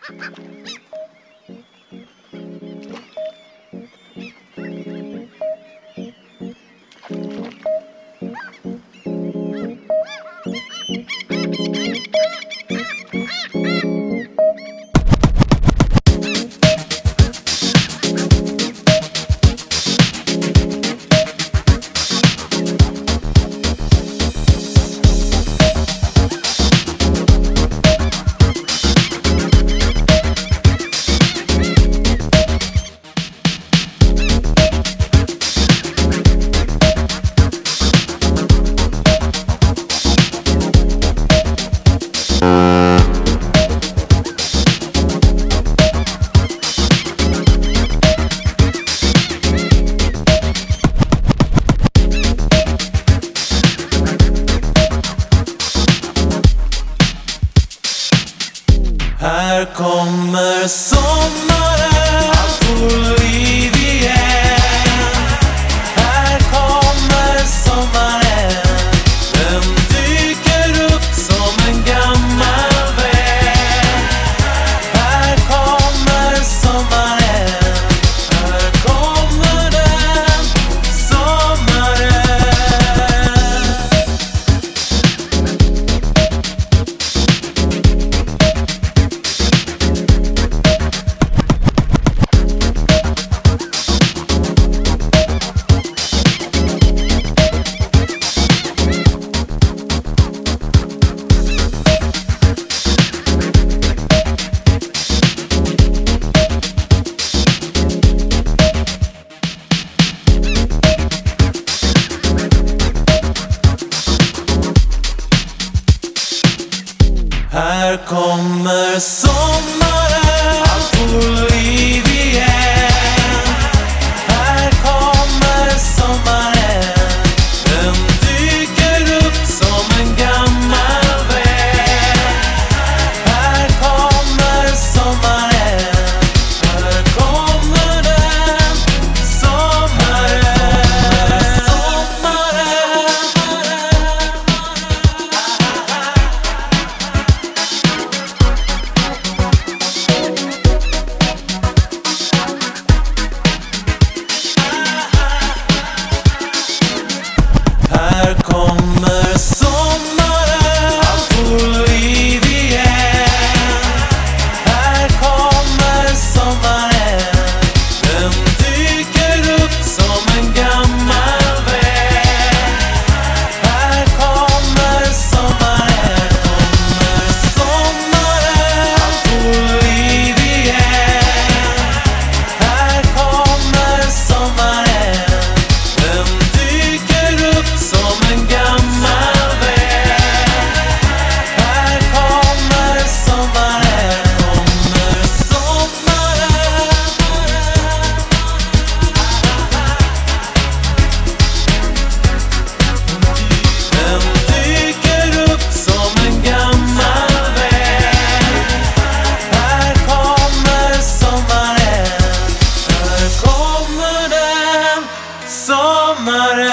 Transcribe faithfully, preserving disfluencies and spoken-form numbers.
Här kommer sommaren, allt får liv igen. Här kommer sommaren, den dyker upp som en gammal vän. Här kommer sommaren, här kommer den, sommaren. Här kommer sommaren, allt får liv igen. Här kommer sommaren, den dyker upp som en gammal vän. Här kommer sommaren, här kommer den, sommaren, sommaren. Här kommer sommaren, allt får liv igen. Här kommer sommaren, den dyker upp som en gammal vän. Här kommer sommaren, kommer sommaren, allt får liv igen. Här kommer sommaren, den dyker upp som en gammal vän. Här kommer sommaren, kommer sommaren. Den dyker upp som en gammal vän. Här kommer sommaren, här kommer den, sommaren.